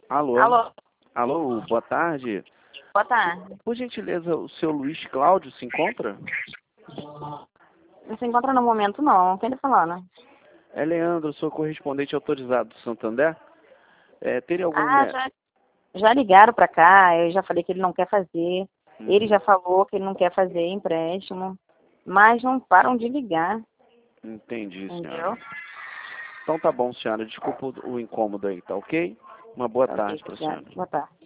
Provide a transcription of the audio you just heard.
Alô? Alô, Alô, boa tarde. boa tarde. Por gentileza, o seu Luiz Cláudio se encontra? Não se encontra no momento, não. Quem tá falando? É Leandro, sou correspondente autorizado do Santander. Teria algum... Ah, já ligaram pra cá, eu já falei que ele não quer fazer. Ele já Uhum. falou que ele não quer fazer empréstimo, mas não param de ligar, Entendi, senhora. entendeu? Então tá bom, senhora. Desculpa o incômodo aí, tá ok? Uma boa Ok, tarde para a obrigada. senhora. Boa tarde.